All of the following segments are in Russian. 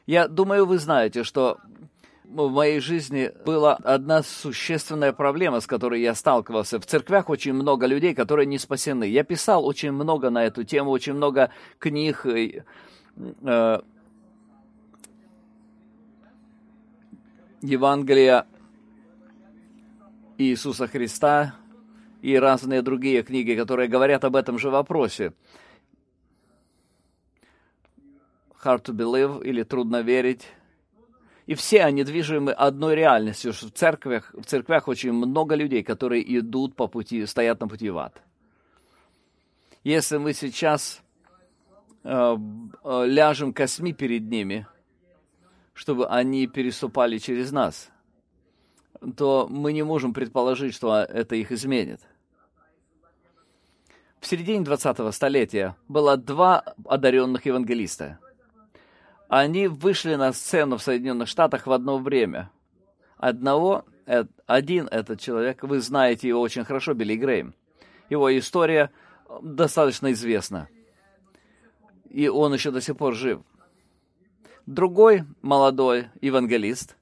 Я думаю, вы знаете, что в моей жизни была одна существенная проблема, с которой я сталкивался. В церквях очень много людей, которые не спасены. Я писал очень много на эту тему, очень много книг, Евангелия Иисуса Христа и разные другие книги, которые говорят об этом же вопросе. Hard to believe или трудно верить. И все они движимы одной реальностью, что в церквях очень много людей, которые идут по пути, стоят на пути в ад. Если мы сейчас ляжем косьми перед ними, чтобы они переступали через нас, то мы не можем предположить, что это их изменит. В середине 20-го столетия было два одаренных евангелиста. Они вышли на сцену в Соединенных Штатах в одно время. Один этот человек, вы знаете его очень хорошо, Билли Грэйм. Его история достаточно известна. И он еще до сих пор жив. Другой молодой евангелист.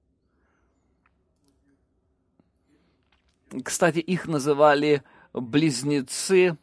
Кстати, их называли близнецы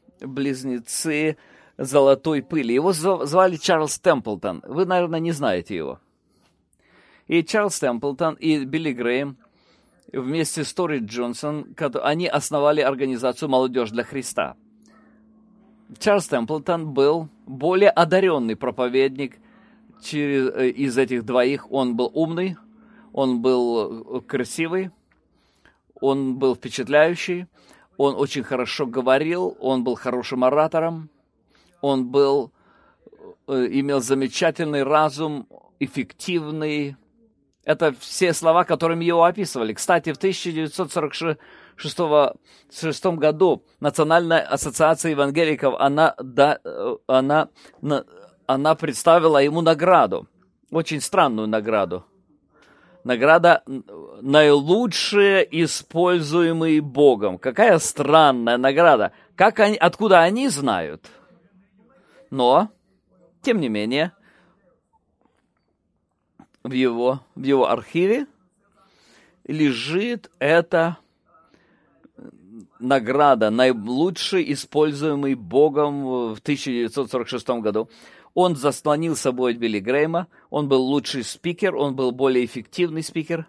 золотой пыли. Его звали Чарльз Темплтон. Вы, наверное, не знаете его. И Чарльз Темплтон и Билли Грэйм вместе с Тори Джонсон, они основали организацию «Молодежь для Христа». Чарльз Темплтон был более одаренный проповедник из этих двоих. Он был умный, он был красивый, он был впечатляющий, он очень хорошо говорил, он был хорошим оратором, он имел замечательный разум, эффективный. Это все слова, которыми его описывали. Кстати, в 1946 году Национальная ассоциация евангеликов, она представила ему награду, очень странную награду. Награда «Наилучшие используемые Богом». Какая странная награда. Откуда они знают? Но, тем не менее, в его архиве лежит эта награда, наилучший используемый Богом в 1946 году. Он заслонил собой Билли Грэйма, он был лучший спикер, он был более эффективный спикер.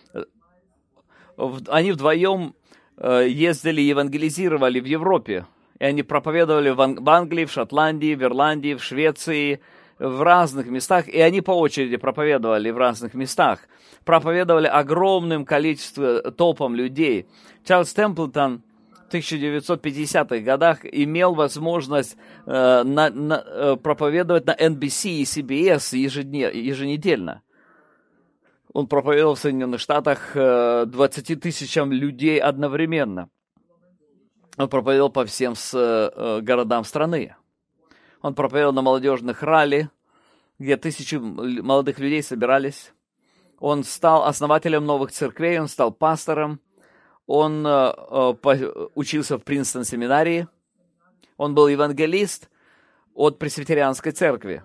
Они вдвоем ездили, евангелизировали в Европе. И они проповедовали в Англии, в Шотландии, в Ирландии, в Швеции, в разных местах. И они по очереди проповедовали в разных местах. Проповедовали огромным количеством, толпам людей. Чарльз Темплтон в 1950-х годах имел возможность проповедовать на NBC и CBS еженедельно. Он проповедовал в Соединенных Штатах 20 тысячам людей одновременно. Он проповедовал по всем городам страны. Он проповедовал на молодежных ралли, где тысячи молодых людей собирались. Он стал основателем новых церквей, он стал пастором. Он учился в Принстон-семинарии. Он был евангелист от Пресвитерианской церкви.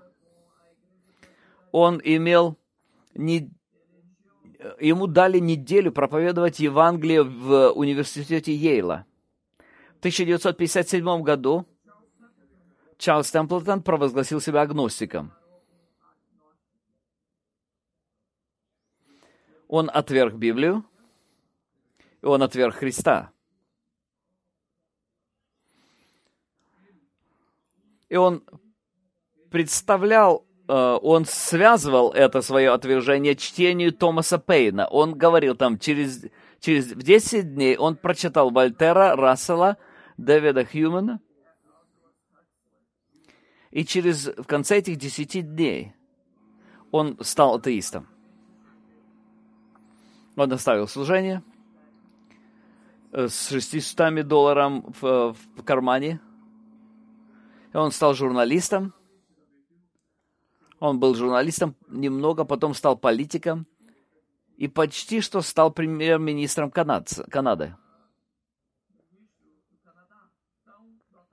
Ему дали неделю проповедовать Евангелие в университете Йейла. В 1957 году Чарльз Темплтон провозгласил себя агностиком. Он отверг Библию, и он отверг Христа. И он он связывал это свое отвержение чтению Томаса Пейна. Он говорил там, в 10 дней он прочитал Вольтера, Рассела, Дэвида Хьюмана. И в конце этих 10 дней он стал атеистом. Он оставил служение с $600 в кармане. И он стал журналистом. Он был журналистом немного, потом стал политиком. И почти что стал премьер-министром Канады.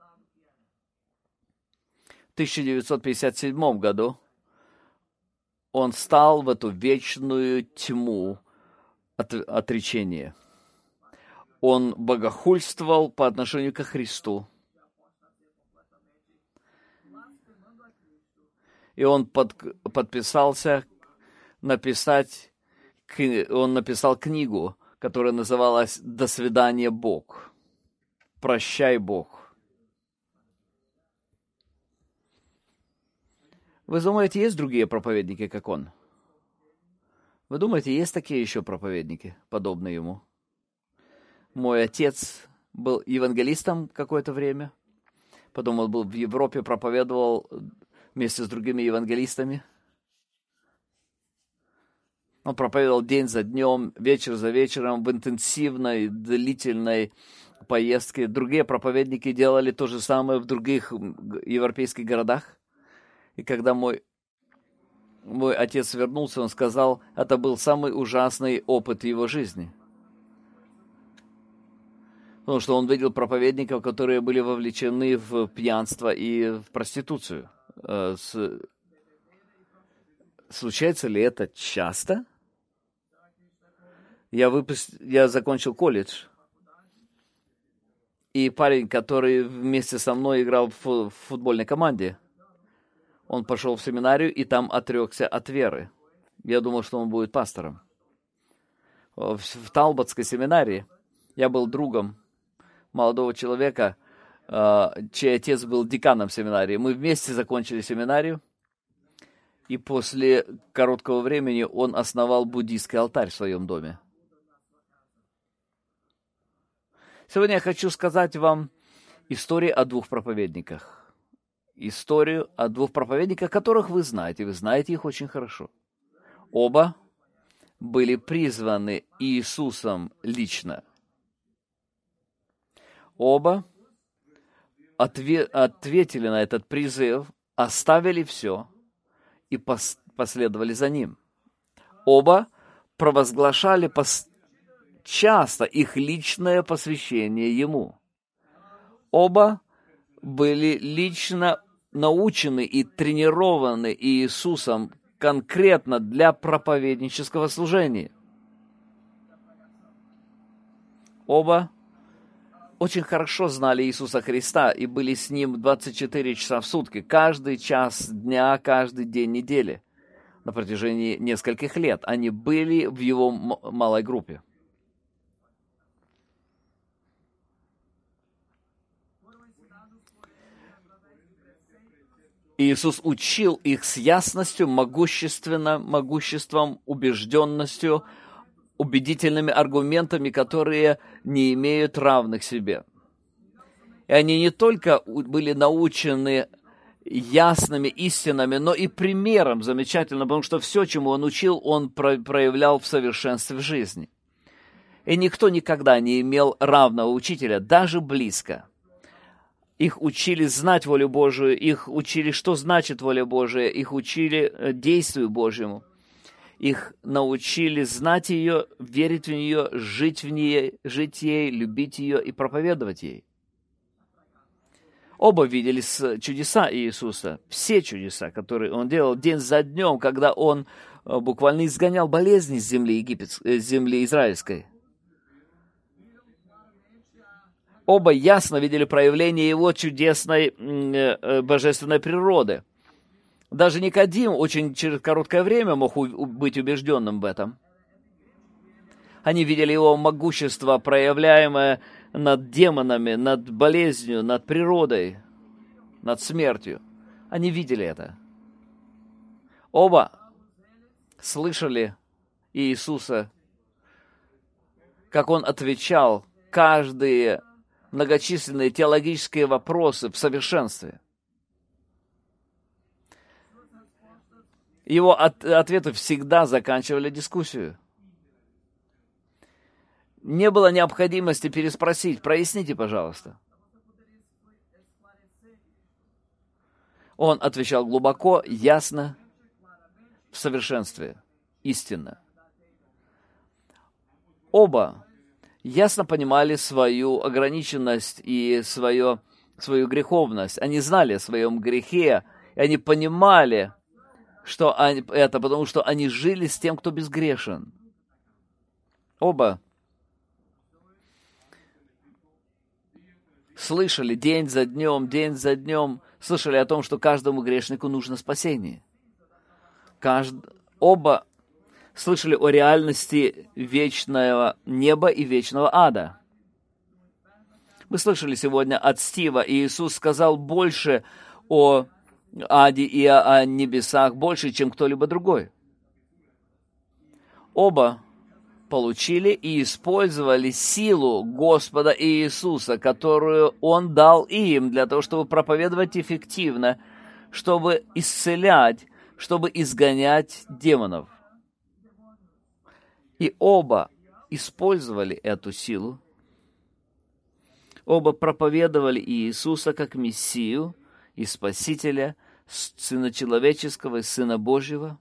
В 1957 году он стал в эту вечную тьму отречения. Он богохульствовал по отношению ко Христу. И он подписался он написал книгу, которая называлась «До свидания, Бог». «Прощай, Бог». Вы думаете, есть другие проповедники, как он? Вы думаете, есть такие еще проповедники, подобные ему? Мой отец был евангелистом какое-то время. Потом он был в Европе, проповедовал вместе с другими евангелистами. Он проповедовал день за днем, вечер за вечером, в интенсивной, длительной поездке. Другие проповедники делали то же самое в других европейских городах. И когда мой отец вернулся, он сказал, это был самый ужасный опыт его жизни. Потому что он видел проповедников, которые были вовлечены в пьянство и в проституцию. Случается ли это часто? Я закончил колледж. И парень, который вместе со мной играл в футбольной команде, он пошел в семинарию и там отрекся от веры. Я думал, что он будет пастором. В Талботской семинарии я был другом молодого человека, чей отец был деканом семинарии. Мы вместе закончили семинарию, и после короткого времени он основал буддийский алтарь в своем доме. Сегодня я хочу сказать вам историю о двух проповедниках. Историю о двух проповедниках, которых вы знаете их очень хорошо. Оба были призваны Иисусом лично. Оба ответили на этот призыв, оставили все и последовали за ним. Оба провозглашали часто их личное посвящение Ему. Оба были лично научены и тренированы Иисусом конкретно для проповеднического служения. Оба очень хорошо знали Иисуса Христа и были с Ним 24 часа в сутки, каждый час дня, каждый день недели. На протяжении нескольких лет они были в Его малой группе. Иисус учил их с ясностью, могуществом, убежденностью, убедительными аргументами, которые не имеют равных себе. И они не только были научены ясными истинами, но и примером замечательно, потому что все, чему он учил, он проявлял в совершенстве в жизни. И никто никогда не имел равного учителя, даже близко. Их учили знать волю Божию, их учили, что значит воля Божия, их учили действию Божьему. Их научили знать ее, верить в нее, жить ей, любить ее и проповедовать ей. Оба видели чудеса Иисуса, все чудеса, которые Он делал день за днем, когда Он буквально изгонял болезни с земли израильской. Оба ясно видели проявление Его чудесной божественной природы. Даже Никодим очень через короткое время мог быть убежденным в этом. Они видели Его могущество, проявляемое над демонами, над болезнью, над природой, над смертью. Они видели это. Оба слышали Иисуса, как Он отвечал каждые многочисленные теологические вопросы в совершенстве. Его ответы всегда заканчивали дискуссию. Не было необходимости переспросить. Проясните, пожалуйста. Он отвечал глубоко, ясно, в совершенстве, истинно. Оба ясно понимали свою ограниченность и свою греховность. Они знали о своем грехе, и они понимали, потому что они жили с тем, кто безгрешен. Оба слышали день за днем, слышали о том, что каждому грешнику нужно спасение. Оба слышали о реальности вечного неба и вечного ада. Мы слышали сегодня от Стива, и Иисус сказал больше о аде и о небесах, больше, чем кто-либо другой. Оба получили и использовали силу Господа Иисуса, которую Он дал им для того, чтобы проповедовать эффективно, чтобы исцелять, чтобы изгонять демонов. И оба использовали эту силу. Оба проповедовали Иисуса как Мессию и Спасителя, Сына Человеческого и Сына Божьего.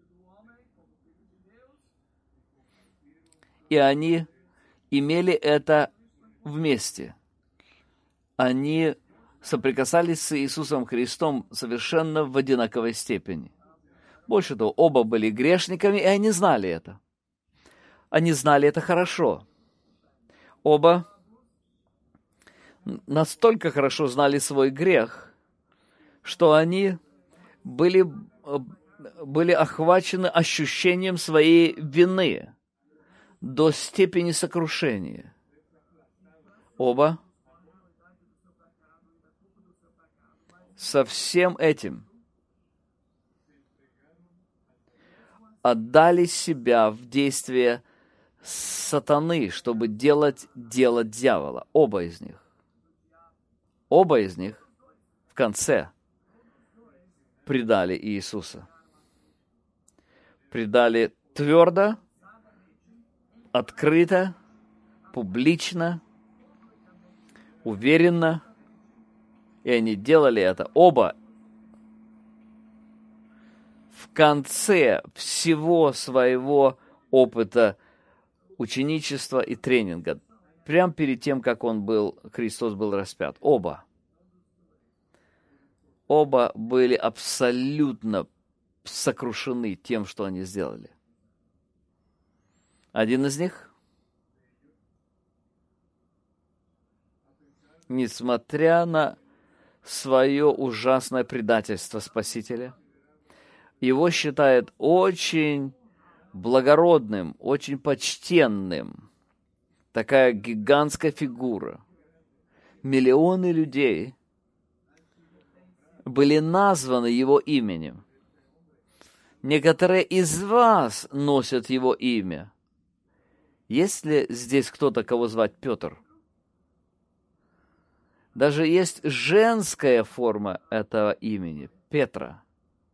И они имели это вместе. Они соприкасались с Иисусом Христом совершенно в одинаковой степени. Больше того, оба были грешниками, и они знали это. Они знали это хорошо. Оба настолько хорошо знали свой грех, что они были охвачены ощущением своей вины до степени сокрушения. Оба со всем этим отдали себя в действие сатаны, чтобы делать дело дьявола. Оба из них в конце предали Иисуса. Предали твердо, открыто, публично, уверенно. И они делали это оба в конце всего своего опыта ученичества и тренинга. Прямо перед тем, как Христос был распят. Оба были абсолютно сокрушены тем, что они сделали. Один из них, несмотря на свое ужасное предательство Спасителя, его считает очень благородным, очень почтенным. Такая гигантская фигура. Миллионы людей были названы его именем. Некоторые из вас носят его имя. Есть ли здесь кто-то, кого звать Петр? Даже есть женская форма этого имени – Петра.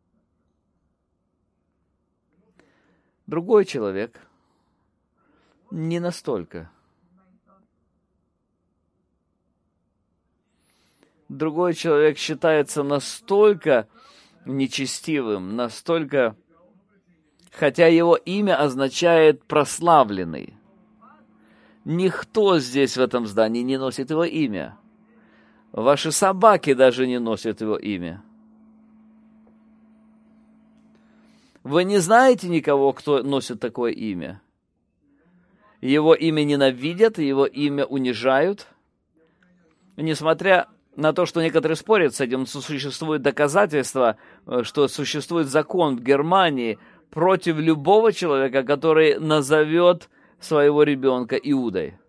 Другой человек не настолько. Другой человек считается настолько нечестивым, настолько, хотя его имя означает «прославленный». Никто здесь в этом здании не носит его имя. Ваши собаки даже не носят его имя. Вы не знаете никого, кто носит такое имя? Его имя ненавидят, его имя унижают. Несмотря на то, что некоторые спорят с этим, существует доказательство, что существует закон в Германии против любого человека, который назовет своего ребенка Иудой.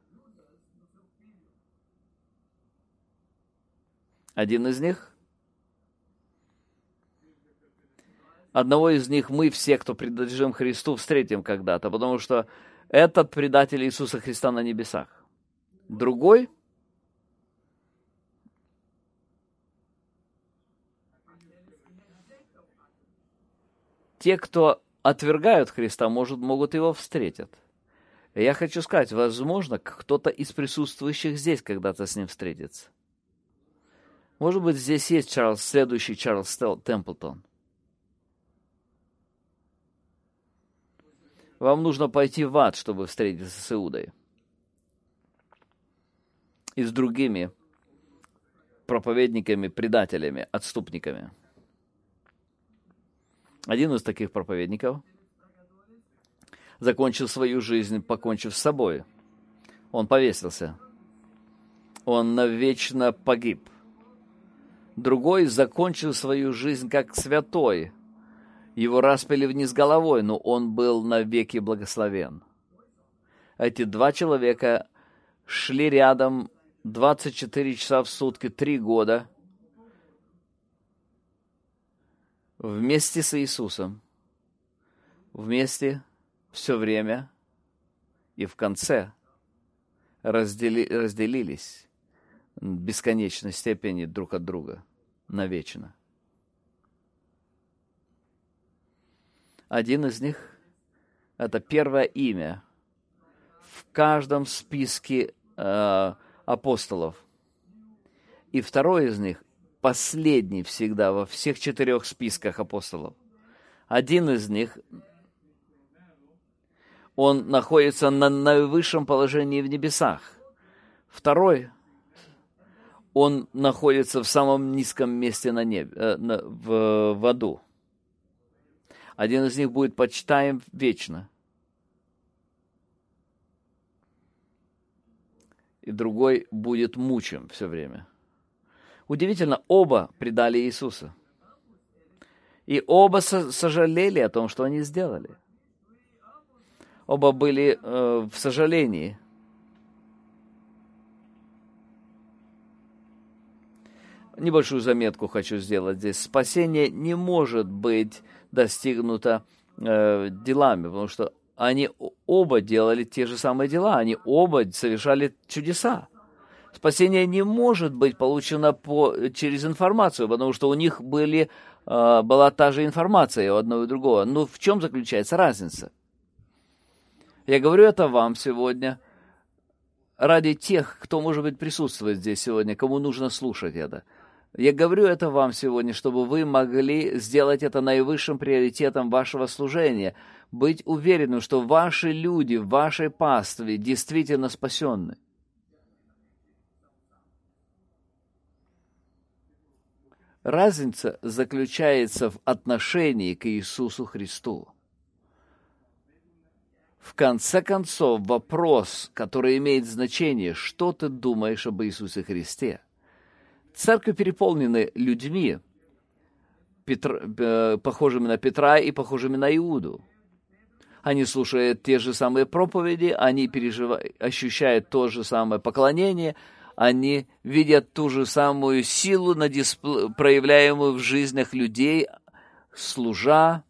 Один из них. Одного из них мы все, кто принадлежим Христу, встретим когда-то, потому что этот предатель Иисуса Христа на небесах. Другой те, кто отвергают Христа, могут его встретить. И я хочу сказать, возможно, кто-то из присутствующих здесь когда-то с ним встретится. Может быть, здесь есть следующий Чарльз Темплтон. Вам нужно пойти в ад, чтобы встретиться с Иудой. И с другими проповедниками, предателями, отступниками. Один из таких проповедников закончил свою жизнь, покончив с собой. Он повесился. Он навечно погиб. Другой закончил свою жизнь как святой. Его распяли вниз головой, но он был навеки благословен. Эти два человека шли рядом 24 часа в сутки, 3 года, вместе с Иисусом, вместе все время, и в конце разделились в бесконечной степени друг от друга навечно. Один из них – это первое имя в каждом списке апостолов. И второй из них – последний всегда во всех 4 списках апостолов. Один из них, он находится на наивысшем положении в небесах. Второй, он находится в самом низком месте на небе, в аду. Один из них будет почитаем вечно. И другой будет мучим все время. Удивительно, оба предали Иисуса. И оба сожалели о том, что они сделали. Оба были в сожалении. Небольшую заметку хочу сделать здесь. Спасение не может быть достигнуто делами, потому что они оба делали те же самые дела, они оба совершали чудеса. Спасение не может быть получено через информацию, потому что у них была та же информация у одного и другого. Но в чем заключается разница? Я говорю это вам сегодня ради тех, кто, может быть, присутствует здесь сегодня, кому нужно слушать это. Я говорю это вам сегодня, чтобы вы могли сделать это наивысшим приоритетом вашего служения, быть уверенным, что ваши люди в вашей пастве действительно спасенны. Разница заключается в отношении к Иисусу Христу. В конце концов, вопрос, который имеет значение, что ты думаешь об Иисусе Христе? Церкви переполнены людьми, похожими на Петра и похожими на Иуду. Они слушают те же самые проповеди, они ощущают то же самое поклонение, они видят ту же самую силу, проявляемую в жизнях людей, служа.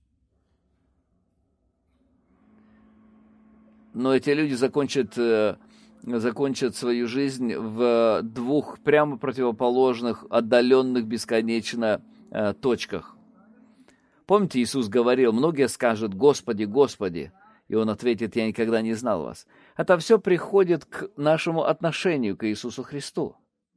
Но эти люди закончат свою жизнь в 2 прямо противоположных, отдаленных бесконечно точках. Помните, Иисус говорил, многие скажут: «Господи, Господи», и Он ответит: «Я никогда не знал вас». Это все приходит к нашему отношению к Иисусу Христу.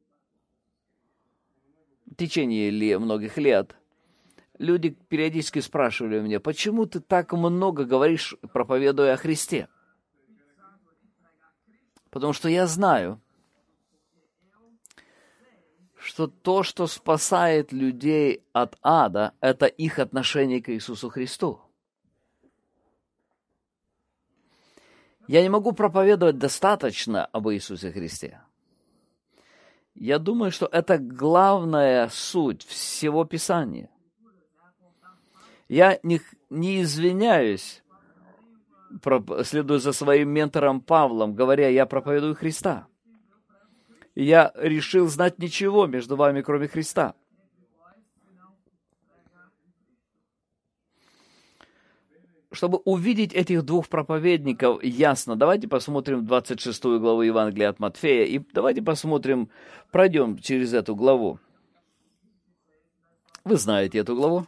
В течение многих лет люди периодически спрашивали меня: «Почему ты так много говоришь, проповедуя о Христе?» Потому что я знаю, что то, что спасает людей от ада, это их отношение к Иисусу Христу. Я не могу проповедовать достаточно об Иисусе Христе. Я думаю, что это главная суть всего Писания. Я не извиняюсь, следуя за своим ментором Павлом, говоря: «Я проповедую Христа». Я решил знать ничего между вами, кроме Христа. Чтобы увидеть этих 2 проповедников ясно, давайте посмотрим 26 главу Евангелия от Матфея, и давайте пройдем через эту главу. Вы знаете эту главу.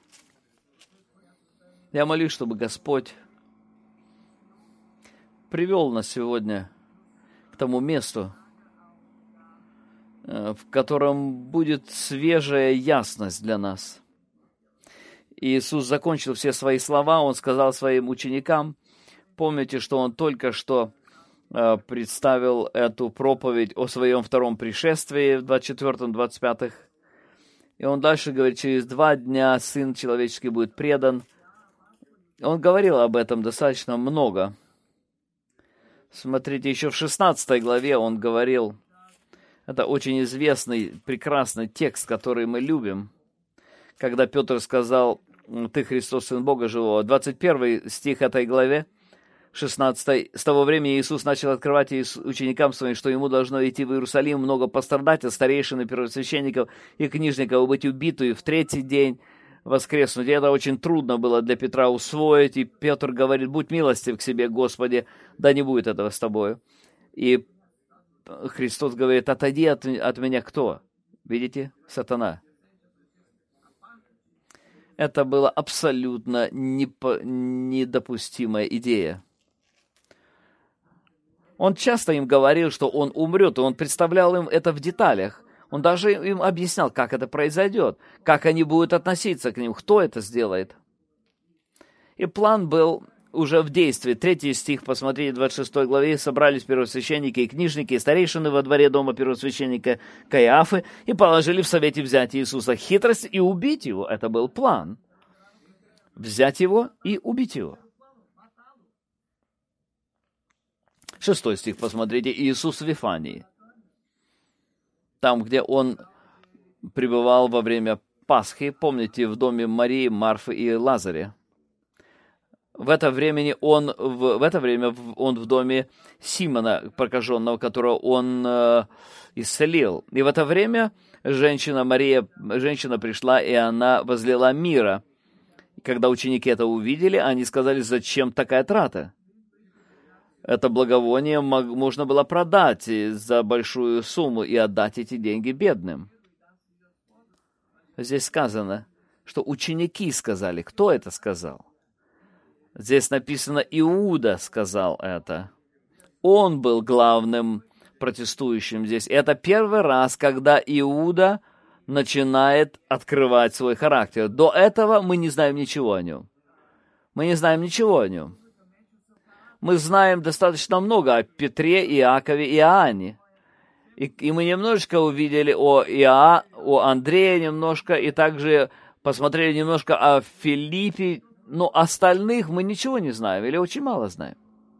Я молюсь, чтобы Господь привел нас сегодня к тому месту, в котором будет свежая ясность для нас. Иисус закончил все свои слова, Он сказал своим ученикам, помните, что Он только что представил эту проповедь о своем втором пришествии в 24-25 И он дальше говорит, через 2 дня Сын Человеческий будет предан. Он говорил об этом достаточно много. Смотрите, еще в 16 главе он говорил, это очень известный, прекрасный текст, который мы любим, когда Петр сказал, «Ты Христос, Сын Бога Живого». 21 стих этой главе, 16. «С того времени Иисус начал открывать ученикам своим, что ему должно идти в Иерусалим, много пострадать от старейшин и первосвященников и книжников, быть убиту, и в 3-й день воскреснуть». И это очень трудно было для Петра усвоить, и Петр говорит, «Будь милостив к себе, Господи, да не будет этого с тобою». И Христос говорит, «Отойди от меня кто?» Видите? Сатана. Это была абсолютно недопустимая идея. Он часто им говорил, что он умрет, и он представлял им это в деталях. Он даже им объяснял, как это произойдет, как они будут относиться к ним, кто это сделает. И план был уже в действии. 3 стих, посмотрите, 26 главе. «Собрались первосвященники и книжники, и старейшины во дворе дома первосвященника Каиафы, и положили в совете взять Иисуса. Хитрость и убить его». Это был план. Взять его и убить его. 6 стих, посмотрите, Иисус в Вифании. Там, где он пребывал во время Пасхи, помните, в доме Марии, Марфы и Лазаря. В это время он в доме Симона прокаженного, которого он исцелил. И в это время женщина пришла, и она возлила мира. Когда ученики это увидели, они сказали, зачем такая трата? Это благовоние можно было продать за большую сумму и отдать эти деньги бедным. Здесь сказано, что ученики сказали. Кто это сказал? Здесь написано, Иуда сказал это. Он был главным протестующим здесь. Это первый раз, когда Иуда начинает открывать свой характер. До этого мы не знаем ничего о нем. Мы не знаем ничего о нем. Мы знаем достаточно много о Петре, Иакове и Иоанне. И мы немножечко увидели о Андрее немножко, и также посмотрели немножко о Филиппе, но остальных мы ничего не знаем, или очень мало знаем.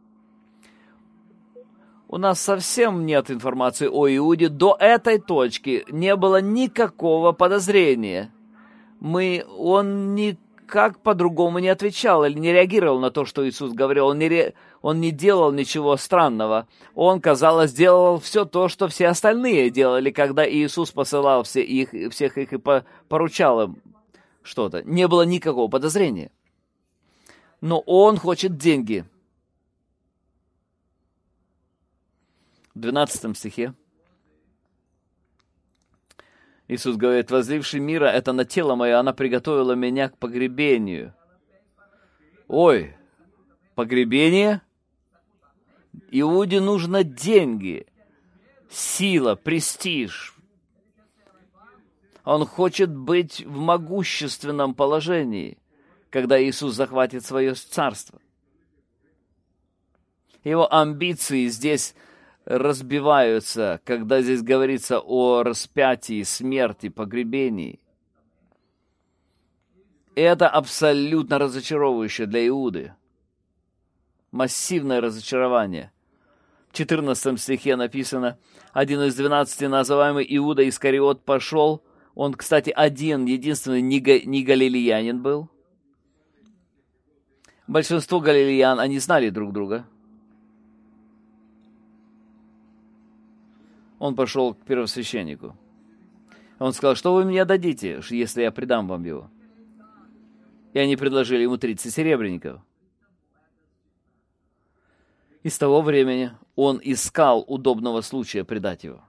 У нас совсем нет информации о Иуде. До этой точки не было никакого подозрения. Он никак по-другому не отвечал или не реагировал на то, что Иисус говорил. Он не делал ничего странного. Он, казалось, делал все то, что все остальные делали, когда Иисус посылал всех их и поручал им что-то. Не было никакого подозрения. Но он хочет деньги. В 12 стихе Иисус говорит, возливший мира это на тело мое, она приготовила меня к погребению. Ой, погребение? Иуде нужно деньги, сила, престиж. Он хочет быть в могущественном положении, когда Иисус захватит свое царство. Его амбиции здесь разбиваются, когда здесь говорится о распятии, смерти, погребении. И это абсолютно разочаровывающе для Иуды. Массивное разочарование. В 14 стихе написано, один из 12 называемый Иуда Искариот пошел. Он, кстати, единственный не галилеянин был. Большинство галилеян, они знали друг друга. Он пошел к первосвященнику. Он сказал, что вы мне дадите, если я предам вам его? И они предложили ему 30 серебряников. И с того времени он искал удобного случая предать его.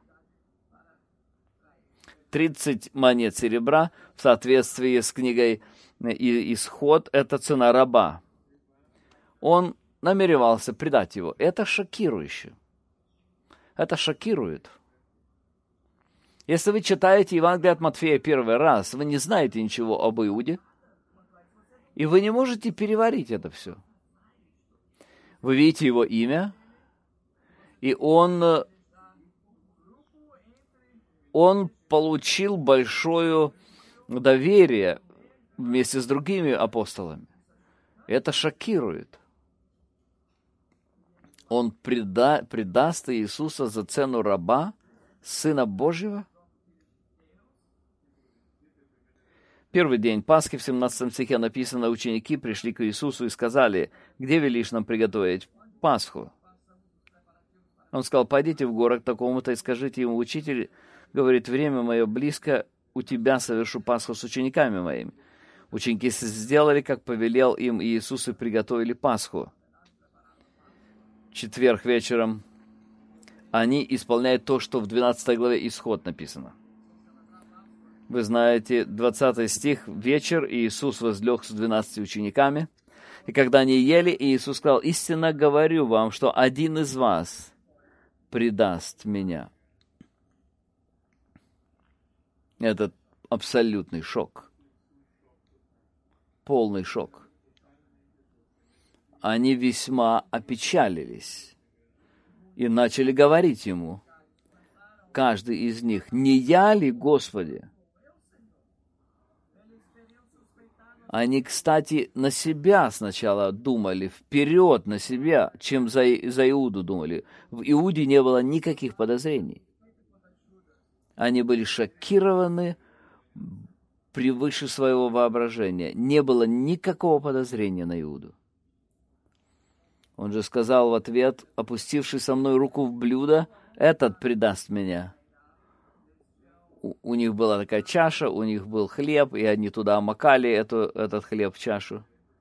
30 монет серебра в соответствии с книгой «Исход» — это цена раба. Он намеревался предать его. Это шокирующе. Это шокирует. Если вы читаете Евангелие от Матфея первый раз, вы не знаете ничего об Иуде, и вы не можете переварить это все. Вы видите его имя, и он получил большую доверие вместе с другими апостолами. Это шокирует. Он предаст Иисуса за цену раба, Сына Божьего? Первый день Пасхи в 17 стихе написано: ученики пришли к Иисусу и сказали: где велишь нам приготовить Пасху? Он сказал: пойдите в город к такому-то и скажите ему: учитель говорит, время мое близко, у тебя совершу Пасху с учениками моими. Ученики сделали, как повелел им Иисус, и приготовили Пасху. В четверг вечером они исполняют то, что в 12 главе Исход написано. Вы знаете, 20 стих: «Вечер, и Иисус возлег с 12 учениками, и когда они ели, Иисус сказал: истинно говорю вам, что один из вас предаст меня». Это абсолютный шок. Полный шок. Они весьма опечалились и начали говорить ему, каждый из них: не я ли, Господи? Они, кстати, на себя сначала думали, вперед на себя, чем за Иуду думали. В Иуде не было никаких подозрений. Они были шокированы превыше своего воображения. Не было никакого подозрения на Иуду. Он же сказал в ответ: опустивший со мной руку в блюдо, этот предаст меня. У них была такая чаша, у них был хлеб, и они туда макали этот хлеб в чашу.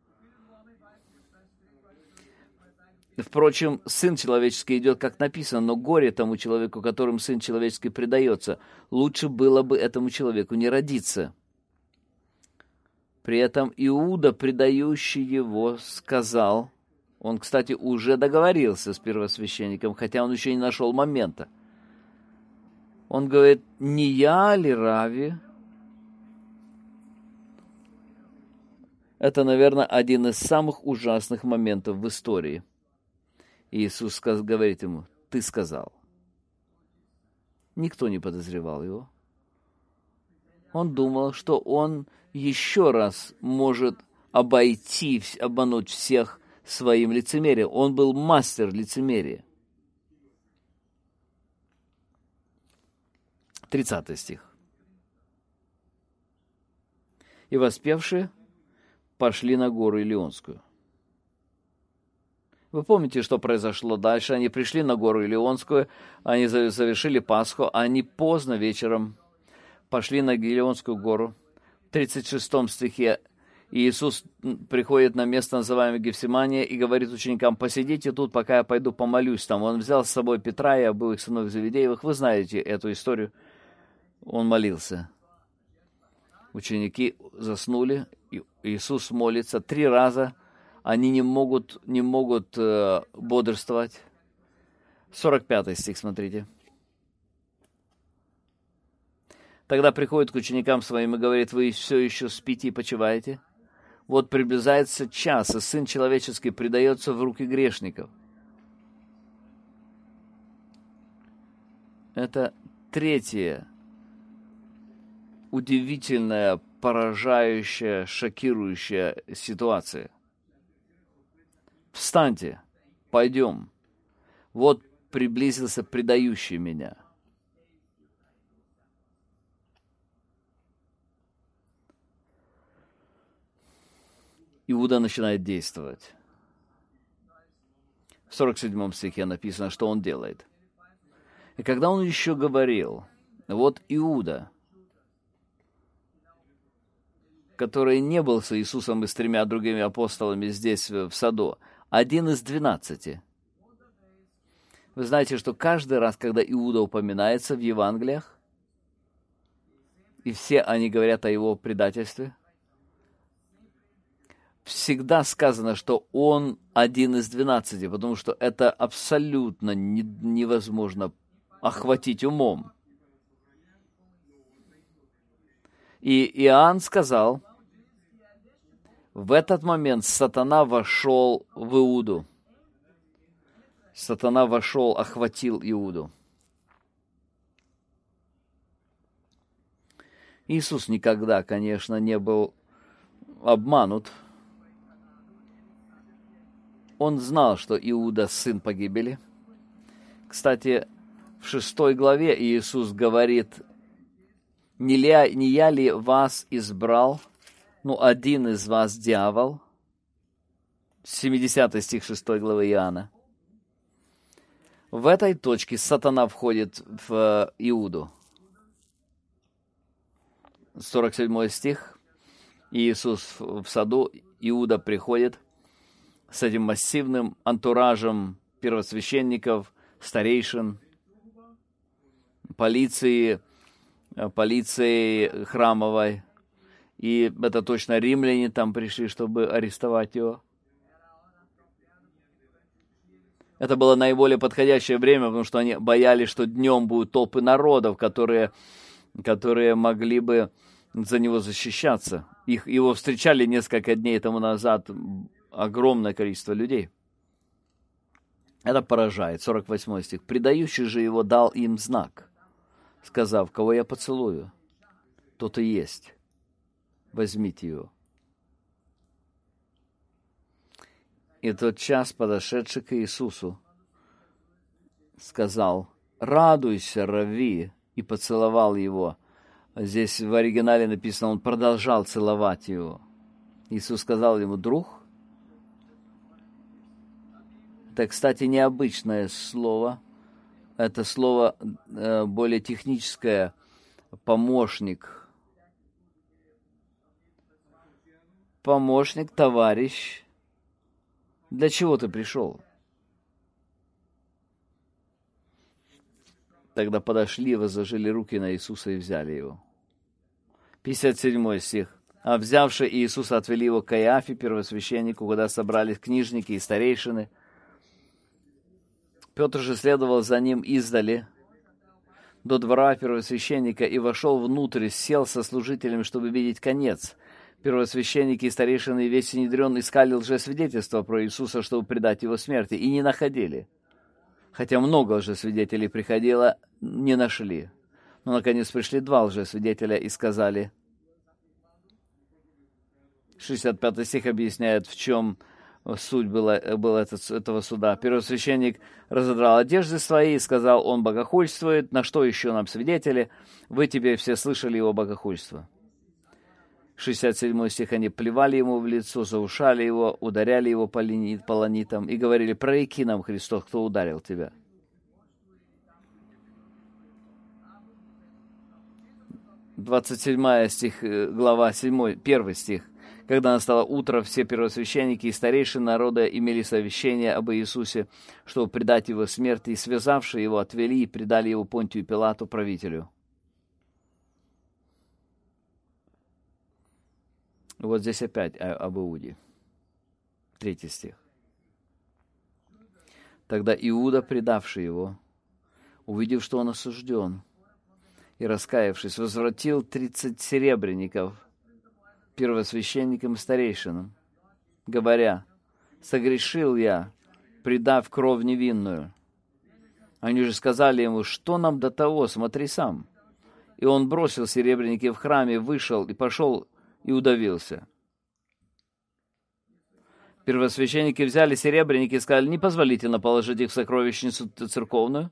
Впрочем, Сын Человеческий идет, как написано, но горе тому человеку, которым Сын Человеческий предается. Лучше было бы этому человеку не родиться. При этом Иуда, предающий его, сказал, он, кстати, уже договорился с первосвященником, хотя он еще не нашел момента. Он говорит: не я ли, Рави? Это, наверное, один из самых ужасных моментов в истории. Иисус говорит ему: ты сказал. Никто не подозревал его. Он думал, что он еще раз может обмануть всех своим лицемерием. Он был мастер лицемерия. 30 стих. «И воспевшие пошли на гору Илионскую». Вы помните, что произошло дальше? Они пришли на гору Илионскую, они завершили Пасху, они поздно вечером пошли на Илионскую гору. В 36 стихе Иисус приходит на место, называемое Гефсимания, и говорит ученикам: посидите тут, пока я пойду помолюсь там. Он взял с собой Петра и обоих сынов Зеведеевых. Вы знаете эту историю. Он молился. Ученики заснули. Иисус молится 3 раза. Они не могут бодрствовать. 45 стих, смотрите. Тогда приходит к ученикам своим и говорит: вы все еще спите и почиваете? Вот приближается час, и Сын Человеческий предается в руки грешников. Это третье удивительная, поражающая, шокирующая ситуация. Встаньте, пойдем. Вот приблизился предающий меня. Иуда начинает действовать. В 47 стихе написано, что он делает. И когда он еще говорил, вот Иуда, который не был с Иисусом и с 3 другими апостолами здесь, в саду, один из 12. Вы знаете, что каждый раз, когда Иуда упоминается в Евангелиях, и все они говорят о его предательстве, всегда сказано, что он один из 12, потому что это абсолютно невозможно охватить умом. И Иоанн сказал, в этот момент сатана вошел в Иуду. Сатана вошел, охватил Иуду. Иисус никогда, конечно, не был обманут. Он знал, что Иуда сын погибели. Кстати, в 6 главе Иисус говорит: не я ли вас избрал, один из вас дьявол? 70 стих 6 главы Иоанна. В этой точке сатана входит в Иуду. 47 стих. Иисус в саду, Иуда приходит с этим массивным антуражем первосвященников, старейшин, полиции храмовой. И это точно римляне там пришли, чтобы арестовать его. Это было наиболее подходящее время, потому что они боялись, что днем будут толпы народов, которые могли бы за него защищаться. Его встречали несколько дней тому назад огромное количество людей. Это поражает. 48 стих. «Предающий же его дал им знак, сказав: кого я поцелую, тот и есть. Возьмите его». И тот час, подошедший к Иисусу, сказал: «Радуйся, Рави!» и поцеловал его. Здесь в оригинале написано, он продолжал целовать его. Иисус сказал ему: «Друг». Это, кстати, необычное слово. Это слово более техническое. Помощник. Помощник, товарищ. Для чего ты пришел? Тогда подошли, возложили руки на Иисуса и взяли его. 57 стих. «А взявши Иисуса, отвели его к Каиафе, первосвященнику, куда собрались книжники и старейшины. Петр же следовал за ним издали до двора первосвященника и вошел внутрь, сел со служителями, чтобы видеть конец. Первосвященники и старейшины и весь Синедрион искали лжесвидетельства про Иисуса, чтобы предать его смерти, и не находили. Хотя много лжесвидетелей приходило, не нашли. Но, наконец, пришли 2 лжесвидетеля и сказали». 65 стих объясняет, в чем суть была этого суда. «Первосвященник разодрал одежды свои и сказал: он богохульствует. На что еще нам свидетели? Вы теперь все слышали его богохульство». 67 стих. «Они плевали ему в лицо, заушали его, ударяли его полонитом и говорили: прореки нам, Христос, кто ударил тебя». 27 стих, глава 7, 1 стих. «Когда настало утро, все первосвященники и старейшины народа имели совещание об Иисусе, чтобы предать его смерти, и, связавши его, отвели и предали его Понтию Пилату, правителю». Вот здесь опять об Иуде. 3 стих. «Тогда Иуда, предавший его, увидев, что он осужден, и, раскаявшись, возвратил 30 серебряников первосвященникам и старейшинам, говоря: согрешил я, предав кровь невинную. Они же сказали ему: что нам до того, смотри сам. И он бросил серебряники в храме, вышел и пошел и удавился. Первосвященники взяли серебряники и сказали: непозволительно положить их в сокровищницу церковную.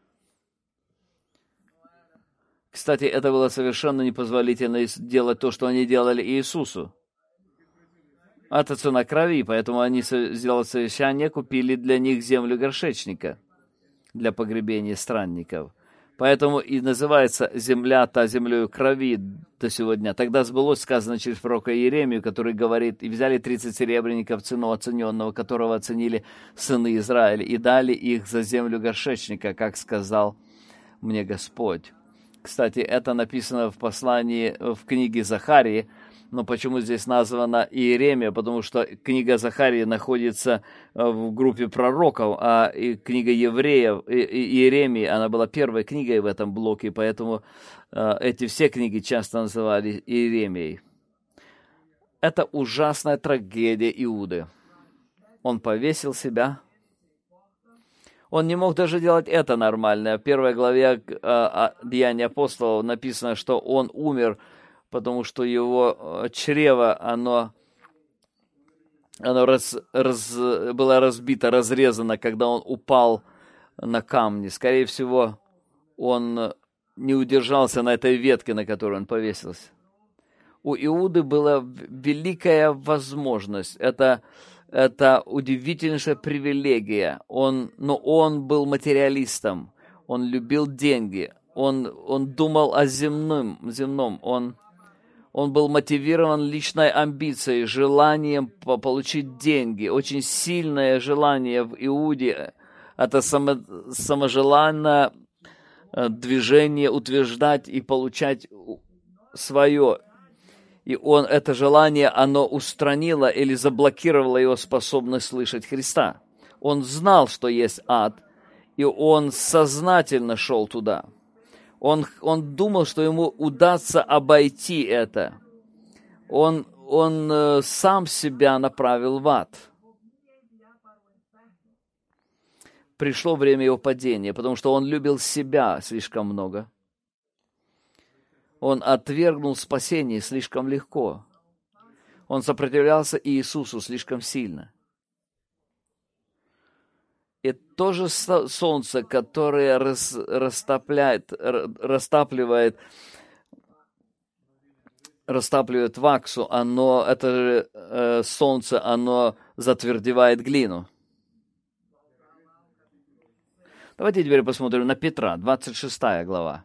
Кстати, это было совершенно непозволительно делать то, что они делали Иисусу. Это цена крови, поэтому они сделали совещание, купили для них землю горшечника для погребения странников. Поэтому и называется земля та землею крови до сегодня. Тогда сбылось сказано через пророка Иеремию, который говорит: и взяли 30 серебряников цену оцененного, которого оценили сыны Израиля, и дали их за землю горшечника, как сказал мне Господь. Кстати, это написано в послании, в книге Захарии, но почему здесь названа Иеремия? Потому что книга Захарии находится в группе пророков, а книга Евреев, Иеремии, она была первой книгой в этом блоке, поэтому эти все книги часто называли Иеремией. Это ужасная трагедия Иуды. Он повесил себя. Он не мог даже делать это нормально. В 1 главе Деяний апостолов написано, что он умер потому что его чрево, оно было разбито, разрезано, когда он упал на камни. Скорее всего, он не удержался на этой ветке, на которой он повесился. У Иуды была великая возможность. Это удивительнейшая привилегия. Но он был материалистом. Он любил деньги. Он думал о земном. Он был мотивирован личной амбицией, желанием получить деньги. Очень сильное желание в Иуде. Это саможеланное движение утверждать и получать свое. И это желание, оно устранило или заблокировало его способность слышать Христа. Он знал, что есть ад, и он сознательно шел туда. Он думал, что ему удастся обойти это. Он сам себя направил в ад. Пришло время его падения, потому что он любил себя слишком много. Он отвергнул спасение слишком легко. Он сопротивлялся Иисусу слишком сильно. И то же солнце, которое растапливает ваксу, это солнце, оно затвердевает глину. Давайте теперь посмотрим на Петра, 26 глава.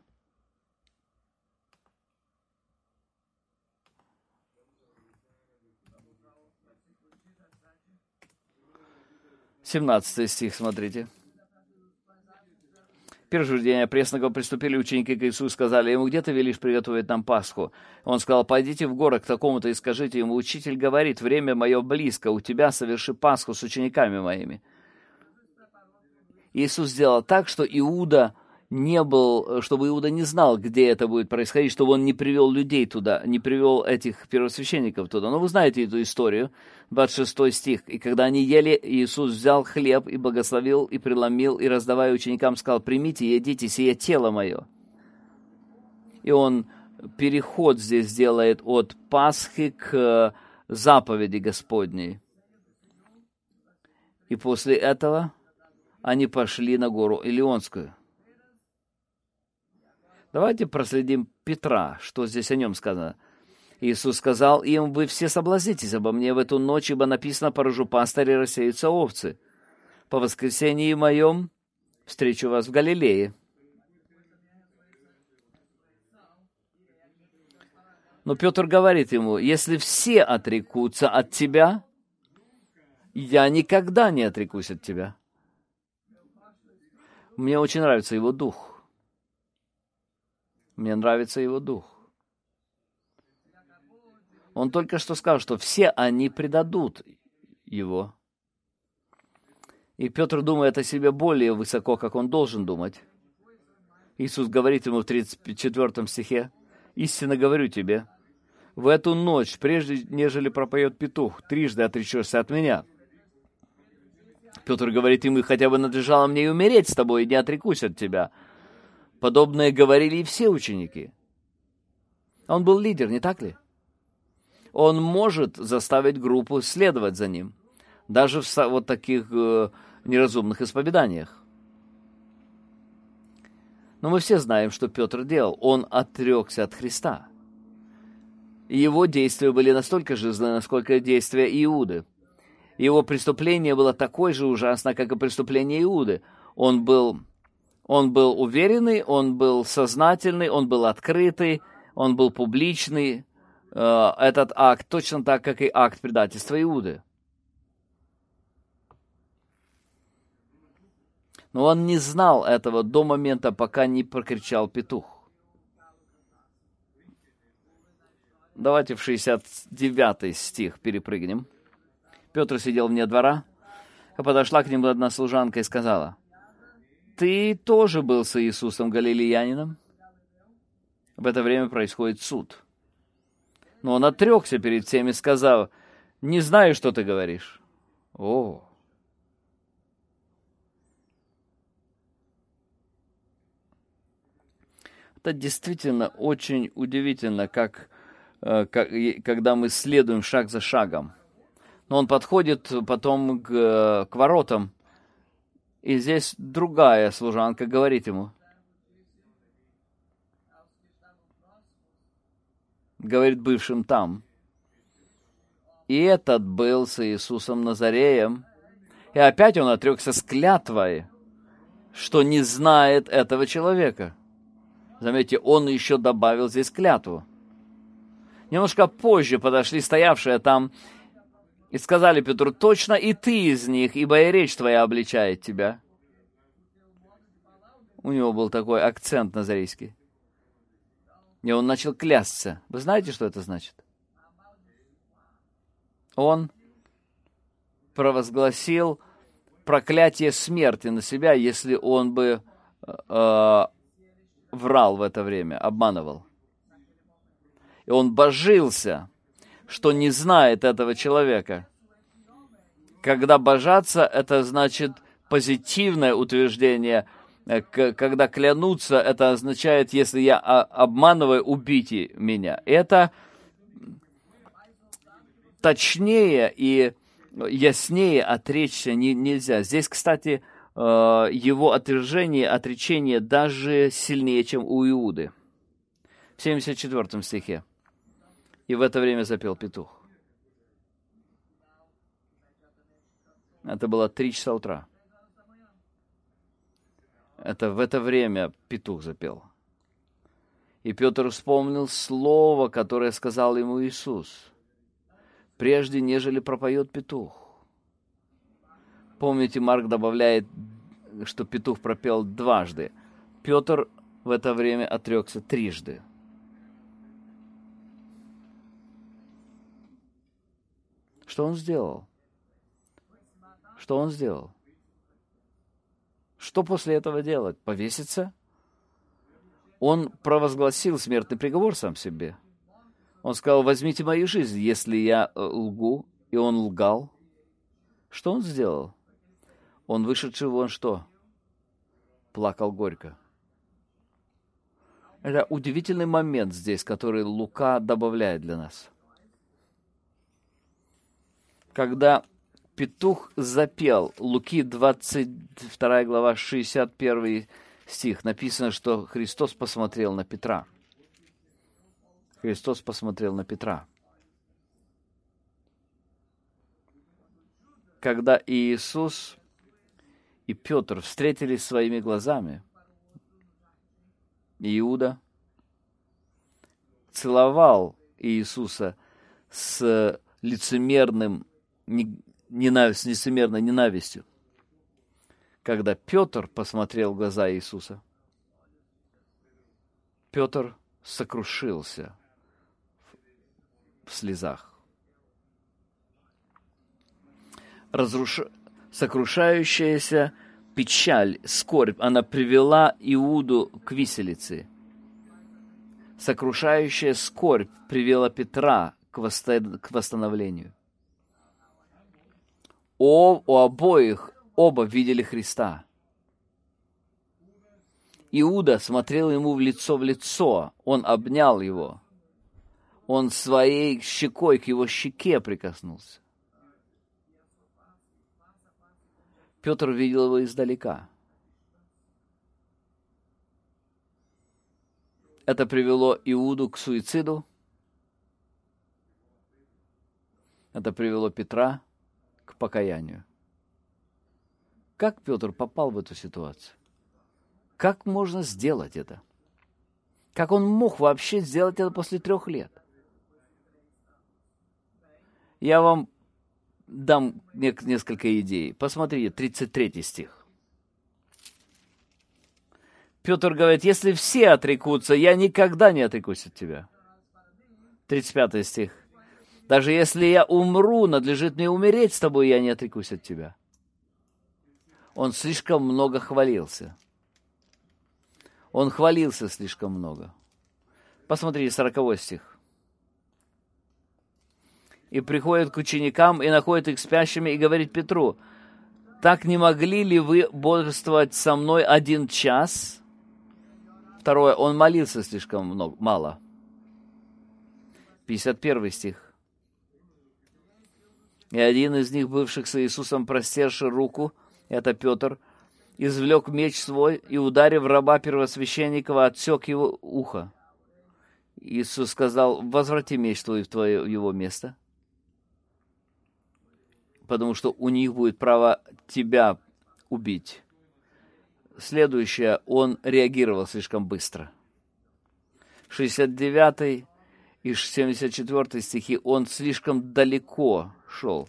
17 стих, смотрите. Первое же день пресного приступили ученики к Иисусу, сказали ему: где ты велишь приготовить нам Пасху? Он сказал: пойдите в город к такому-то и скажите ему: учитель говорит, время мое близко, у тебя соверши Пасху с учениками моими. Иисус сделал так, что чтобы Иуда не знал, где это будет происходить, чтобы он не привел людей туда, не привел этих первосвященников туда. Но вы знаете эту историю, 26 стих. «И когда они ели, Иисус взял хлеб и благословил, и преломил, и, раздавая ученикам, сказал: примите и едите, сие тело мое». И он переход здесь делает от Пасхи к заповеди Господней. И после этого они пошли на гору Илионскую. Давайте проследим Петра, что здесь о нем сказано. Иисус сказал им: вы все соблазнитесь обо мне в эту ночь, ибо написано: порожу пастыря, рассеются овцы. По воскресении моем встречу вас в Галилее. Но Петр говорит ему: если все отрекутся от тебя, я никогда не отрекусь от тебя. Мне очень нравится его дух. Мне нравится его дух. Он только что сказал, что все они предадут его. И Петр думает о себе более высоко, как он должен думать. Иисус говорит ему в 34 стихе: «Истинно говорю тебе, в эту ночь, прежде нежели пропоет петух, трижды отречешься от меня». Петр говорит ему: хотя бы надлежало мне и умереть с тобой, и не отрекусь от тебя. Подобное говорили и все ученики. Он был лидер, не так ли? Он может заставить группу следовать за ним, даже в вот таких неразумных исповеданиях. Но мы все знаем, что Петр делал. Он отрекся от Христа. И его действия были настолько же злы, насколько действия Иуды. Его преступление было такое же ужасно, как и преступление Иуды. Он был уверенный, он был сознательный, он был открытый, он был публичный. Этот акт точно так, как и акт предательства Иуды. Но он не знал этого до момента, пока не прокричал петух. Давайте в 69 стих перепрыгнем. Петр сидел вне двора, а подошла к нему одна служанка и сказала: «Ты тоже был с Иисусом Галилеянином?» В это время происходит суд. Но он отрекся перед всеми, сказав: «Не знаю, что ты говоришь». О! Это действительно очень удивительно, как когда мы следуем шаг за шагом. Но он подходит потом к воротам, и здесь другая служанка говорит ему, говорит бывшим там, и этот был с Иисусом Назареем. И опять он отрекся с клятвой, что не знает этого человека. Заметьте, он еще добавил здесь клятву. Немножко позже подошли стоявшие там и сказали Петру: точно и ты из них, ибо и речь твоя обличает тебя. У него был такой акцент назарейский. И он начал клясться. Вы знаете, что это значит? Он провозгласил проклятие смерти на себя, если он бы врал в это время, обманывал. И он божился, что не знает этого человека. Когда божаться, это значит позитивное утверждение. Когда клянуться, это означает, если я обманываю, убейте меня. Это точнее и яснее отречься нельзя. Здесь, кстати, его отречение даже сильнее, чем у Иуды. В 74 стихе. И в это время запел петух. Это было 3 часа утра. Это в это время петух запел. И Петр вспомнил слово, которое сказал ему Иисус, прежде нежели пропоет петух. Помните, Марк добавляет, что петух пропел 2. Петр в это время отрекся 3. Что он сделал? Что он сделал? Что после этого делать? Повеситься? Он провозгласил смертный приговор сам себе. Он сказал: возьмите мою жизнь, если я лгу. И он лгал. Что он сделал? Он, вышедший вон, что? Плакал горько. Это удивительный момент здесь, который Лука добавляет для нас. Когда петух запел, Луки 22 глава, 61 стих, написано, что Христос посмотрел на Петра. Христос посмотрел на Петра. Когда Иисус и Петр встретились своими глазами, Иуда целовал Иисуса с лицемерной ненавистью. Когда Петр посмотрел в глаза Иисуса, Петр сокрушился в слезах. Сокрушающаяся печаль, скорбь, она привела Иуду к виселице. Сокрушающая скорбь привела Петра к восстановлению. У обоих оба видели Христа. Иуда смотрел ему в лицо, он обнял его. Он своей щекой к его щеке прикоснулся. Петр видел его издалека. Это привело Иуду к суициду. Это привело Петра к покаянию. Как Петр попал в эту ситуацию? Как можно сделать это? Как он мог вообще сделать это после 3 лет? Я вам дам несколько идей. Посмотрите, 33 стих. Петр говорит: если все отрекутся, я никогда не отрекусь от тебя. 35 стих. Даже если я умру, надлежит мне умереть с тобой, я не отрекусь от тебя. Он слишком много хвалился. Он хвалился слишком много. Посмотрите, 40 стих. И приходит к ученикам, и находит их спящими, и говорит Петру: так не могли ли вы бодрствовать со мной 1 час? 2. Он молился слишком мало. 51 стих. И один из них, бывших с Иисусом, простерши руку, это Петр, извлек меч свой и, ударив раба первосвященникова, отсек его ухо. Иисус сказал: возврати меч твой в его место, потому что у них будет право тебя убить. Следующее, он реагировал слишком быстро. 69 и 74 стихи, он слишком далеко шел.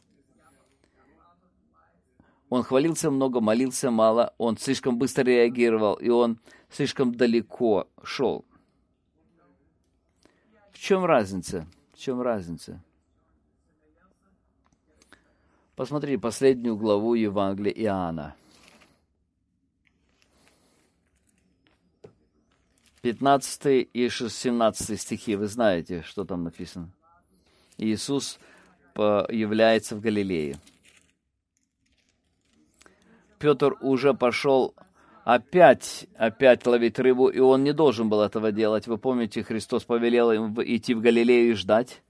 Он хвалился много, молился мало, он слишком быстро реагировал, и он слишком далеко шел. В чем разница? В чем разница? Посмотри последнюю главу Евангелия Иоанна. 15 и 17 стихи. Вы знаете, что там написано. Иисус появляется в Галилее. Петр уже пошел опять ловить рыбу, и он не должен был этого делать. Вы помните, Христос повелел им идти в Галилею и ждать.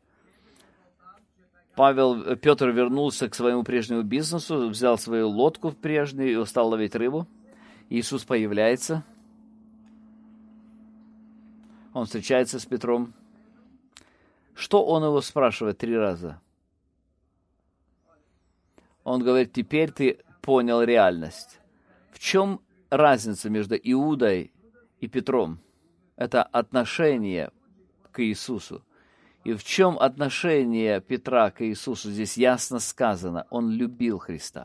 Петр вернулся к своему прежнему бизнесу, взял свою лодку прежнюю и стал ловить рыбу. Иисус появляется. Он встречается с Петром. Что он его спрашивает 3 раза? Он говорит: теперь ты понял реальность. В чем разница между Иудой и Петром? Это отношение к Иисусу. И в чем отношение Петра к Иисусу? Здесь ясно сказано: он любил Христа.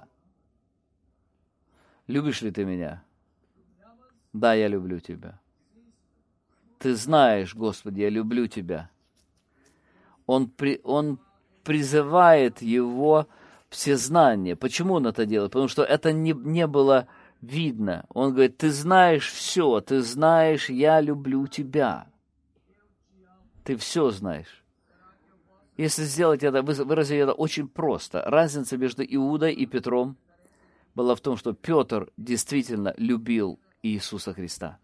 Любишь ли ты меня? Да, я люблю тебя. Ты знаешь, Господи, я люблю тебя. Он призывает его всезнание. Почему он это делает? Потому что это не было видно. Он говорит: ты знаешь все, ты знаешь, я люблю тебя. Ты все знаешь. Если сделать это, выразить это очень просто. Разница между Иудой и Петром была в том, что Петр действительно любил Иисуса Христа.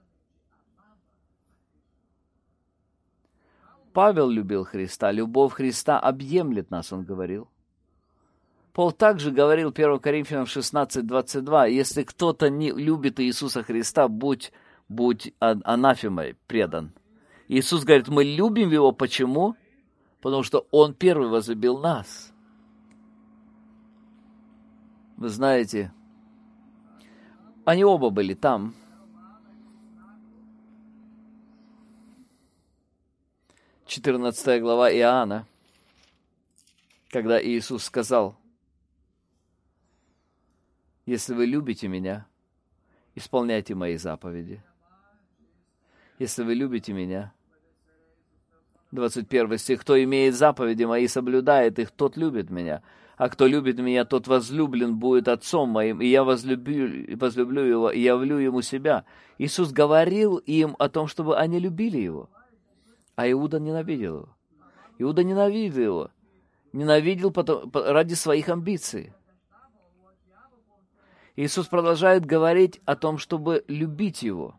Павел любил Христа. Любовь Христа объемлет нас, он говорил. Павел также говорил 1 Коринфянам 16:22: если кто-то не любит Иисуса Христа, будь анафемой предан. Иисус говорит: мы любим Его. Почему? Потому что Он первый возлюбил нас. Вы знаете, они оба были там. 14 глава Иоанна, когда Иисус сказал: если вы любите Меня, исполняйте Мои заповеди. Если вы любите Меня. 21 стих. Кто имеет заповеди Мои, соблюдает их, тот любит Меня. А кто любит Меня, тот возлюблен будет Отцом Моим, и Я возлюблю Его, и явлю Ему Себя. Иисус говорил им о том, чтобы они любили Его. А Иуда ненавидел Его. Иуда ненавидел Его. Ненавидел ради своих амбиций. Иисус продолжает говорить о том, чтобы любить Его.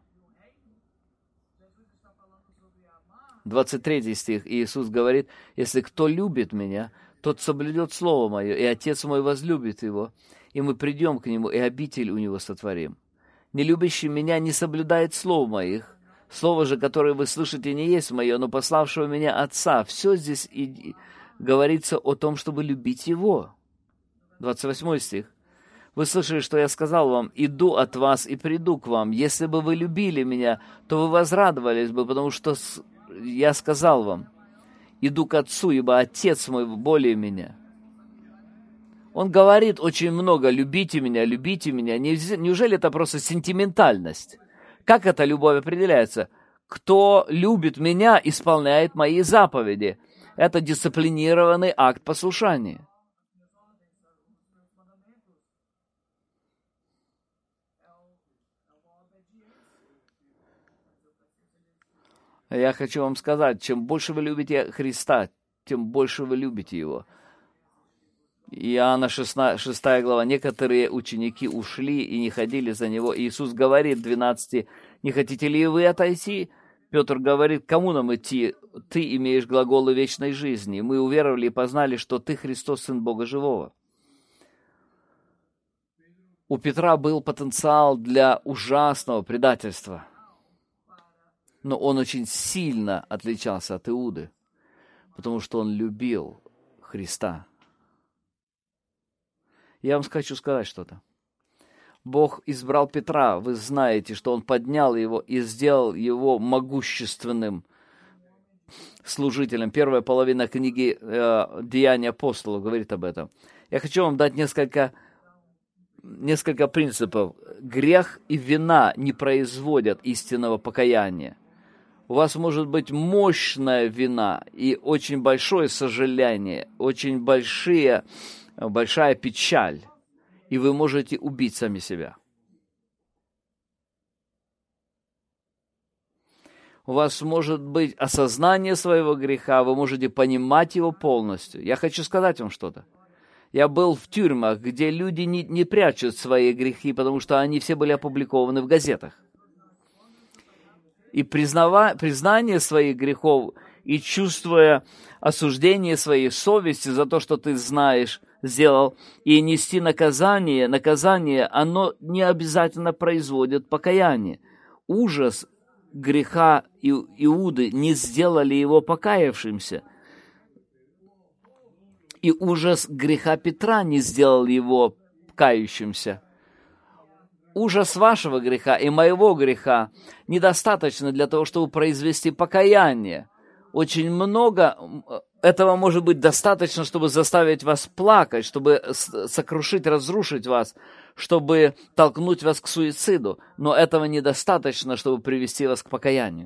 23 стих. Иисус говорит: если кто любит Меня, тот соблюдет Слово Мое, и Отец Мой возлюбит его, и мы придем к Нему, и обитель у Него сотворим. Не любящий Меня не соблюдает слов Моих. Слово же, которое вы слышите, не есть Мое, но пославшего Меня Отца. Все здесь говорится о том, чтобы любить Его. 28 стих. Вы слышали, что я сказал вам: иду от вас и приду к вам. Если бы вы любили Меня, то вы возрадовались бы, потому что я сказал вам: иду к Отцу, ибо Отец Мой более Меня. Он говорит очень много: любите Меня, любите Меня. Неужели это просто сентиментальность? Как эта любовь определяется? Кто любит Меня, исполняет Мои заповеди. Это дисциплинированный акт послушания. Я хочу вам сказать, чем больше вы любите Христа, тем больше вы любите Его. Иоанна 6 глава. Некоторые ученики ушли и не ходили за Него. Иисус говорит 12: не хотите ли вы отойти? Петр говорит, кому нам идти? Ты имеешь глаголы вечной жизни. Мы уверовали и познали, что ты Христос, Сын Бога Живого. У Петра был потенциал для ужасного предательства. Но он очень сильно отличался от Иуды, потому что он любил Христа. Я вам хочу сказать что-то. Бог избрал Петра, вы знаете, что Он поднял его и сделал его могущественным служителем. Первая половина книги «Деяния апостолов» говорит об этом. Я хочу вам дать несколько принципов. Грех и вина не производят истинного покаяния. У вас может быть мощная вина и очень большое сожаление, очень большая печаль, и вы можете убить сами себя. У вас может быть осознание своего греха, вы можете понимать его полностью. Я хочу сказать вам что-то. Я был в тюрьмах, где люди не прячут свои грехи, потому что они все были опубликованы в газетах. И признание своих грехов и чувствуя осуждение своей совести за то, что ты знаешь, сделал, и нести наказание, оно не обязательно производит покаяние. Ужас греха Иуды не сделали его покаявшимся. И ужас греха Петра не сделал его кающимся. Ужас вашего греха и моего греха недостаточно для того, чтобы произвести покаяние. Очень много этого может быть достаточно, чтобы заставить вас плакать, чтобы сокрушить, разрушить вас, чтобы толкнуть вас к суициду. Но этого недостаточно, чтобы привести вас к покаянию.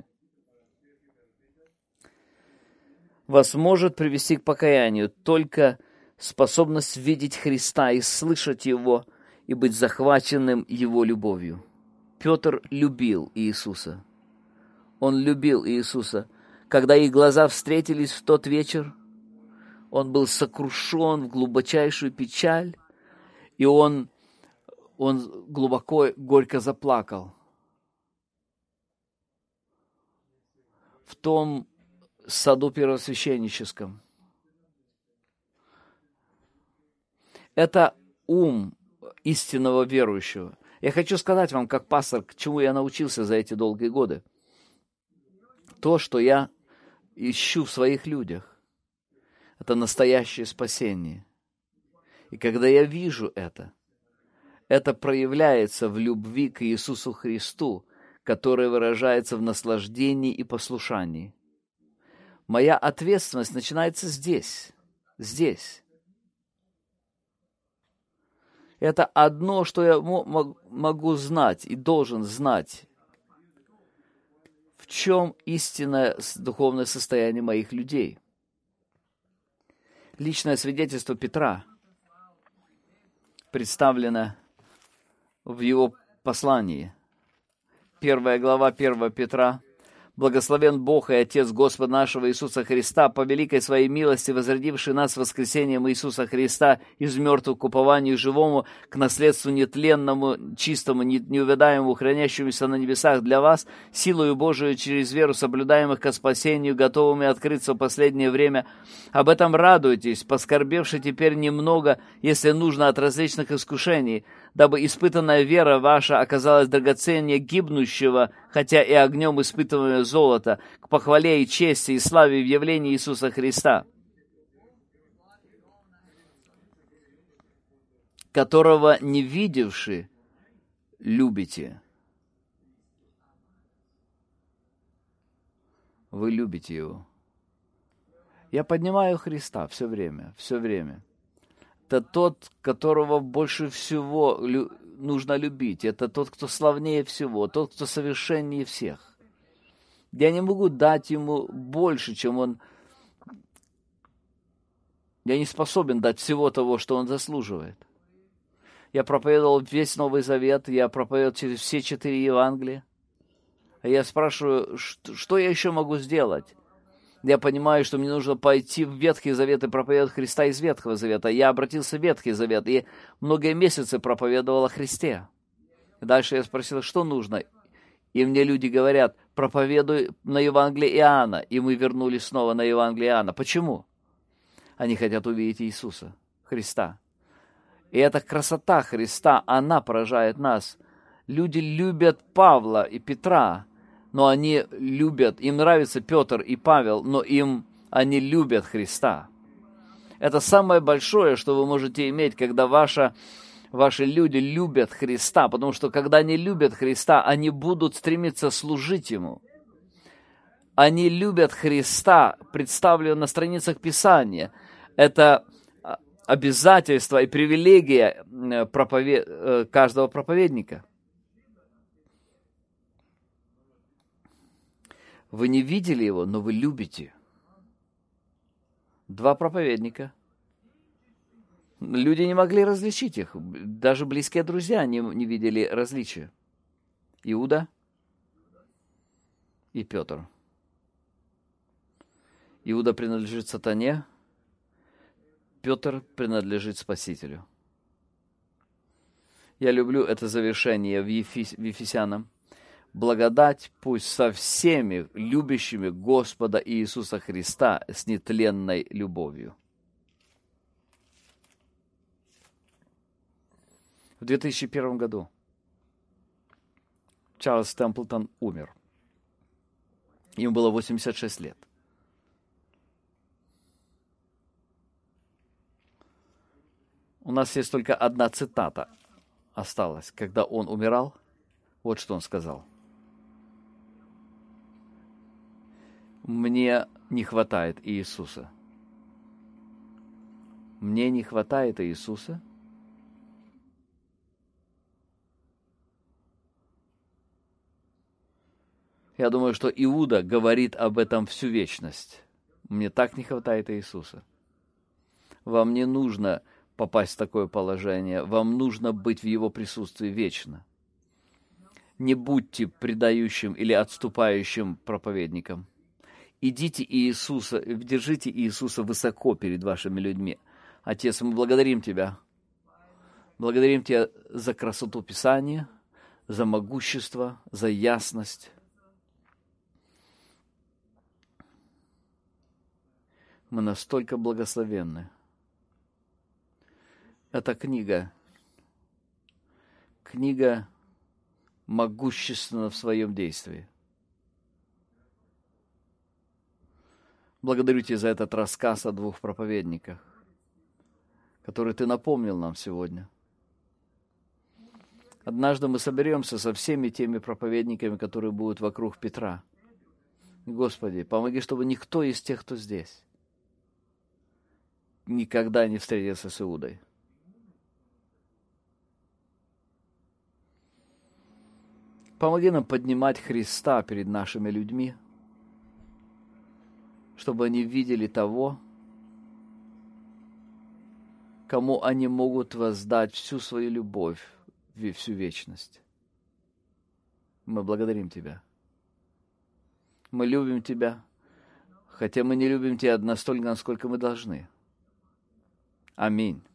Вас может привести к покаянию только способность видеть Христа и слышать Его, и быть захваченным Его любовью. Петр любил Иисуса. Он любил Иисуса. Когда их глаза встретились в тот вечер, он был сокрушен в глубочайшую печаль, и он глубоко, горько заплакал. В том саду первосвященническом. Это ум истинного верующего. Я хочу сказать вам, как пастор, к чему я научился за эти долгие годы. То, что я ищу в своих людях, это настоящее спасение. И когда я вижу это проявляется в любви к Иисусу Христу, которая выражается в наслаждении и послушании. Моя ответственность начинается здесь. Это одно, что я могу знать и должен знать. В чем истинное духовное состояние моих людей? Личное свидетельство Петра представлено в его послании. 1 глава 1 Петра. «Благословен Бог и Отец Господа нашего Иисуса Христа, по великой своей милости, возродивший нас воскресением Иисуса Христа из мертвых к упованию живому, к наследству нетленному, чистому, неувядаемому, хранящемуся на небесах для вас, силою Божию через веру соблюдаемых ко спасению, готовыми открыться в последнее время. Об этом радуйтесь, поскорбевши теперь немного, если нужно, от различных искушений, дабы испытанная вера ваша оказалась драгоценнее гибнущего, хотя и огнем испытываемого золота, к похвале и чести и славе в явлении Иисуса Христа, которого не видевши, любите». Вы любите Его. Я поднимаю Христа все время. Это тот, которого больше всего нужно любить. Это тот, кто славнее всего, тот, кто совершеннее всех. Я не могу дать ему больше, чем он... Я не способен дать всего того, что он заслуживает. Я проповедовал весь Новый Завет, я проповедовал через все 4 Евангелия. А я спрашиваю, что я еще могу сделать? Я понимаю, что мне нужно пойти в Ветхий Завет и проповедовать Христа из Ветхого Завета. Я обратился в Ветхий Завет и многие месяцы проповедовал о Христе. Дальше я спросил, что нужно? И мне люди говорят, проповедуй на Евангелие Иоанна, и мы вернулись снова на Евангелие Иоанна. Почему? Они хотят увидеть Иисуса, Христа. И эта красота Христа, она поражает нас. Люди любят Павла и Петра, но они любят, им нравится Петр и Павел, но они любят Христа. Это самое большое, что вы можете иметь, когда ваши люди любят Христа, потому что когда они любят Христа, они будут стремиться служить Ему. Они любят Христа, представленного на страницах Писания. Это обязательство и привилегия каждого проповедника. Вы не видели Его, но вы любите. 2 проповедника. Люди не могли различить их. Даже близкие друзья не видели различия. Иуда и Петр. Иуда принадлежит сатане, Петр принадлежит Спасителю. Я люблю это завершение в Ефесянам. Благодать пусть со всеми любящими Господа Иисуса Христа с нетленной любовью. В 2001 году Чарльз Темплтон умер. Ему было 86 лет. У нас есть только одна цитата осталась. Когда он умирал, вот что он сказал. Мне не хватает Иисуса. Мне не хватает Иисуса. Я думаю, что Иуда говорит об этом всю вечность. Мне так не хватает Иисуса. Вам не нужно попасть в такое положение. Вам нужно быть в Его присутствии вечно. Не будьте предающим или отступающим проповедником. Идите Иисуса, держите Иисуса высоко перед вашими людьми. Отец, мы благодарим Тебя. Благодарим Тебя за красоту Писания, за могущество, за ясность. Мы настолько благословенны. Эта книга могущественна в своем действии. Благодарю Тебя за этот рассказ о 2 проповедниках, который Ты напомнил нам сегодня. Однажды мы соберемся со всеми теми проповедниками, которые будут вокруг Петра. Господи, помоги, чтобы никто из тех, кто здесь, никогда не встретился с Иудой. Помоги нам поднимать Христа перед нашими людьми, чтобы они видели того, кому они могут воздать всю свою любовь и всю вечность. Мы благодарим Тебя. Мы любим Тебя, хотя мы не любим Тебя настолько, насколько мы должны. Аминь.